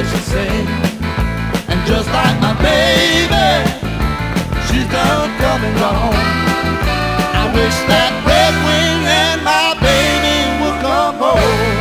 way she sings. And just like my baby, she's done come and gone. I wish that red wing and my baby would come home.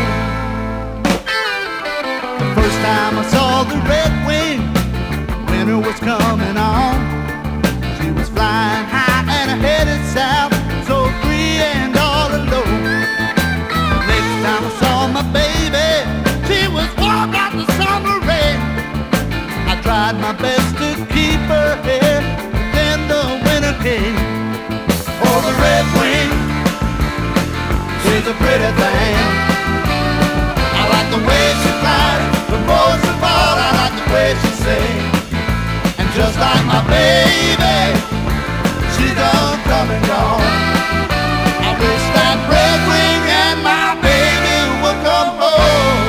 The first time I saw the red wing, winter was coming on. She was flying high and headed south, so free and all alone. Next time I saw my baby, she was warm like the summer rain. I tried my best to keep her here, but then the winter came. Oh, the red wing, she's a pretty thing. I like the way she flies, but most of all I like the way she sings. And just like my baby, she's done come and gone. I wish that red wing and my baby would come home.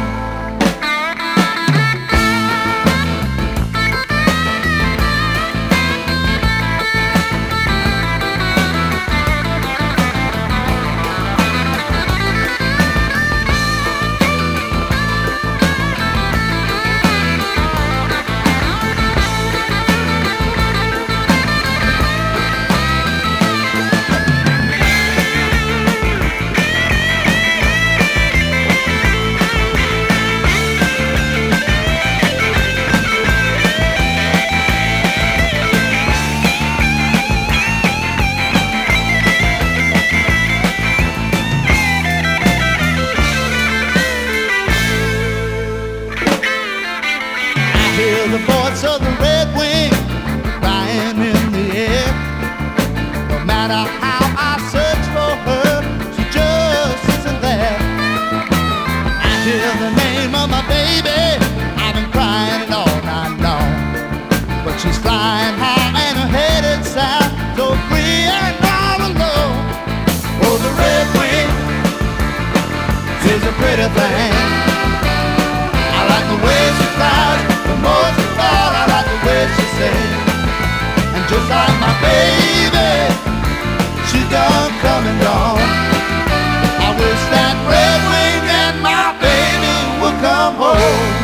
The voice of the red wing flying in the air. No matter how I search for her, she just isn't there. I hear the name of my baby, I've been crying it all night long. But she's flying high and headed south, so free and all alone. Oh, the red wing, she's a pretty thing. I like the way she flies, but most of all I like the way she sings. And just like my baby, she's done come and gone. I wish that red wing and my baby would come home.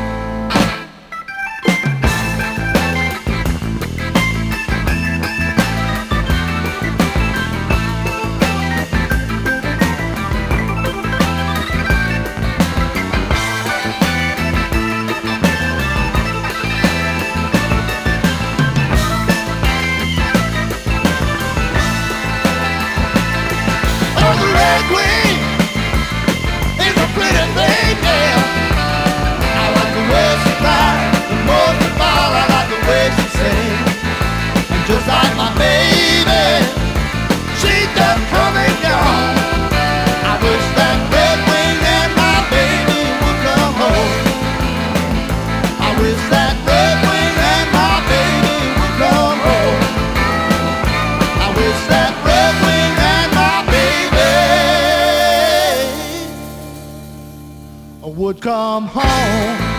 Just like my baby, she done come and gone. I wish that red wing and my baby would come home. I wish that red wing and my baby would come home. I wish that red wing and my baby would come home.